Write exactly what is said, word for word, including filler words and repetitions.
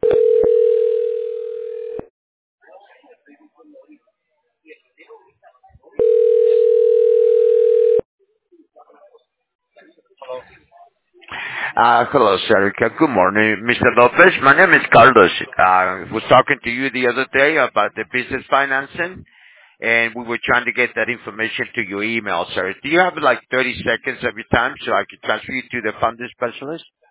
Uh, hello, sir. Good good morning, Mister Lopez. My name is Carlos. Uh, I was talking to you the other day about the business financing, and we were trying to get that information to your email, sir. Do you have like thirty seconds of your time so I can transfer you to the funding specialist?